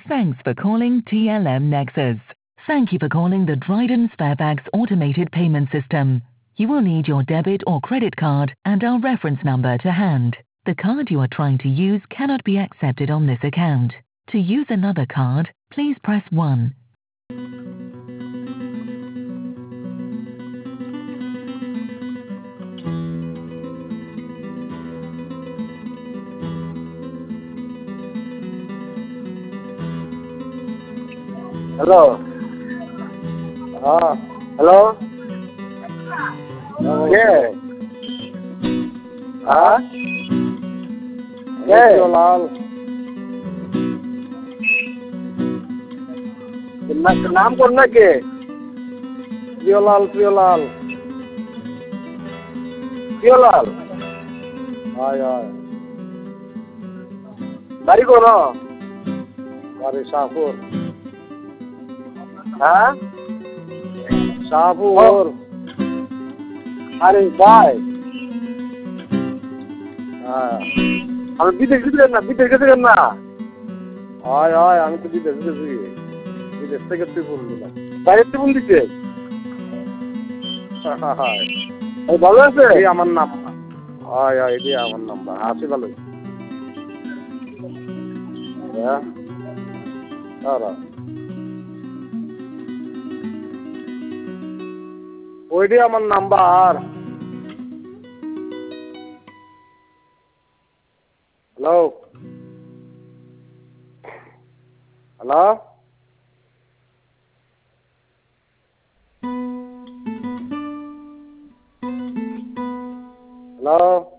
Thanks for calling TLM Nexus. Thank you for calling the Dryden Sparebags automated payment system. You will need your debit or credit card and our reference number to hand. The card you are trying to use cannot be accepted on this account. To use another card, please press 1. Hello. Hello. Yeah. Priolal. नाम कौन ना के? Priolal. प्रियलाल। Ay. बारी कौन हो? Pare Shahpur. हाँ? Shahpur. अरे भाई। हाँ। हम विदेश कैसे करना? Ay, আমি তো বিদেশ গেছি। বিদেশ থেকে তুই ফোন দিলাম। বাইরে থেকে ফোন দিচ্ছে? হায়। ভালো আছে? এই আমার নাম্বার। এটাই আমার নাম্বার। আছি ভালোই। হ্যাঁ? ওইটাই আমার নাম্বার। হ্যালো? হ্যালো? Hello?